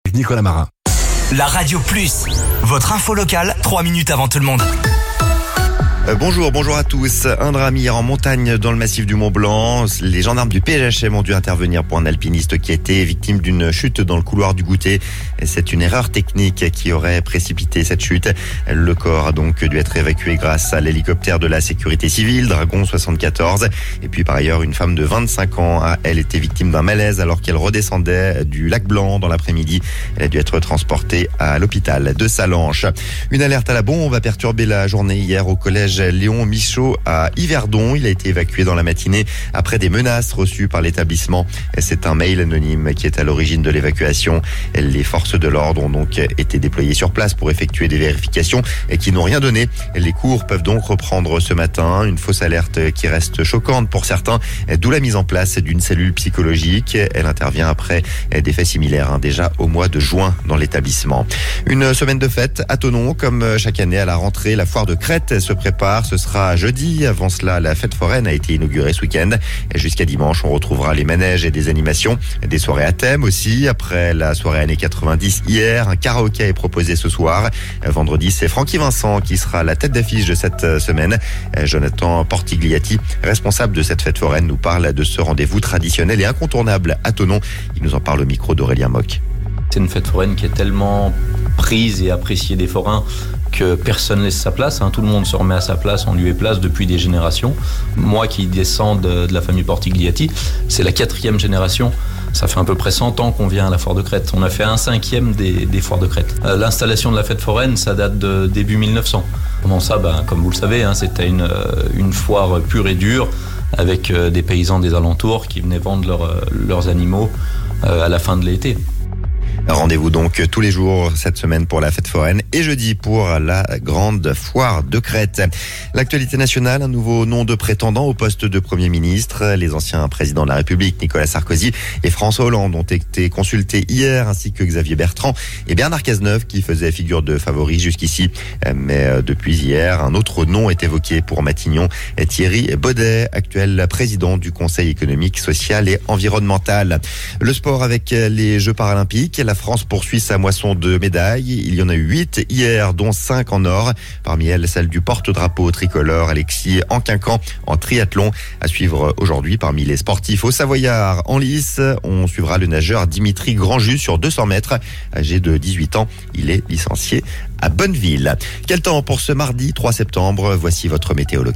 Nicolas Marin. La Radio Plus, votre info locale, 3 minutes avant tout le monde. Bonjour à tous. Un drame hier en montagne dans le massif du Mont-Blanc. Les gendarmes du PGHM ont dû intervenir pour un alpiniste qui a été victime d'une chute dans le couloir du goûter. C'est une erreur technique qui aurait précipité cette chute. Le corps a donc dû être évacué grâce à l'hélicoptère de la sécurité civile, Dragon 74. Et puis par ailleurs, une femme de 25 ans a, elle, été victime d'un malaise alors qu'elle redescendait du lac Blanc dans l'après-midi. Elle a dû être transportée à l'hôpital de Salanches. Une alerte à la bombe a perturbé la journée hier au collège Léon Michaud à Yverdon. Il a été évacué dans la matinée après des menaces reçues par l'établissement. C'est un mail anonyme qui est à l'origine de l'évacuation. Les forces de l'ordre ont donc été déployées sur place pour effectuer des vérifications et qui n'ont rien donné. Les cours peuvent donc reprendre ce matin. Une fausse alerte qui reste choquante pour certains, d'où la mise en place d'une cellule psychologique. Elle intervient après des faits similaires déjà au mois de juin dans l'établissement. Une semaine de fête à Thonon, comme chaque année à la rentrée. La foire de Crète se prépare. Ce sera jeudi. Avant cela, la fête foraine a été inaugurée ce week-end. Jusqu'à dimanche, on retrouvera les manèges et des animations. Des soirées à thème aussi. Après la soirée années 90 hier, un karaoké est proposé ce soir. Vendredi, c'est Francky Vincent qui sera la tête d'affiche de cette semaine. Jonathan Portigliati, responsable de cette fête foraine, nous parle de ce rendez-vous traditionnel et incontournable à Thonon. Il nous en parle au micro d'Aurélien Moc. C'est une fête foraine qui est tellement prise et appréciée des forains que personne ne laisse sa place. Tout le monde se remet à sa place, en lieu et place depuis des générations. Moi qui descends de la famille Portigliati, c'est la 4e génération. Ça fait à peu près 100 ans qu'on vient à la foire de Crète. On a fait 1/5 des foires de Crète. L'installation de la fête foraine, ça date de début 1900. Comment ça ? Comme vous le savez, c'était une foire pure et dure avec des paysans des alentours qui venaient vendre leurs animaux à la fin de l'été. Rendez-vous donc tous les jours cette semaine pour la fête foraine et jeudi pour la grande foire de Crète. L'actualité nationale, un nouveau nom de prétendant au poste de Premier ministre. Les anciens présidents de la République, Nicolas Sarkozy et François Hollande, ont été consultés hier, ainsi que Xavier Bertrand et Bernard Cazeneuve qui faisaient figure de favoris jusqu'ici. Mais depuis hier, un autre nom est évoqué pour Matignon, Thierry Baudet, actuel président du Conseil économique, social et environnemental. Le sport avec les Jeux paralympiques. La France poursuit sa moisson de médailles. Il y en a eu 8 hier, dont 5 en or. Parmi elles, celle du porte-drapeau tricolore Alexis Anquincan en triathlon. À suivre aujourd'hui parmi les sportifs au Savoyard en lice. On suivra le nageur Dimitri Grandjus sur 200 mètres. Âgé de 18 ans, il est licencié à Bonneville. Quel temps pour ce mardi 3 septembre ? Voici votre météo locale.